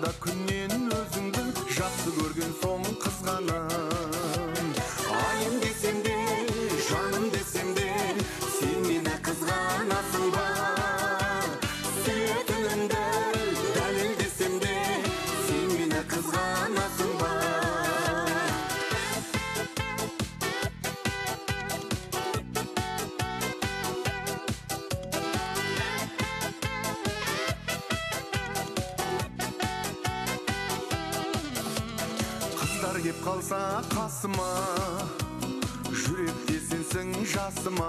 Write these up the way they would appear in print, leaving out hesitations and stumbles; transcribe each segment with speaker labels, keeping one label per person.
Speaker 1: алда күннен өзіңді жақсы көрген соң қызғанам. Айым десем де, жаным десем де, сен мені қызғанасың ба? Сүйетінімді дәлел десем де, сен мені қызғанасың ба? Қыздар кеп қалса қасыма, жүректе сенсің жасыма,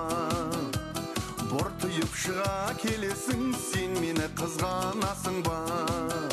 Speaker 1: бортыйып шыға келесің, сен мені қызғанасың ба?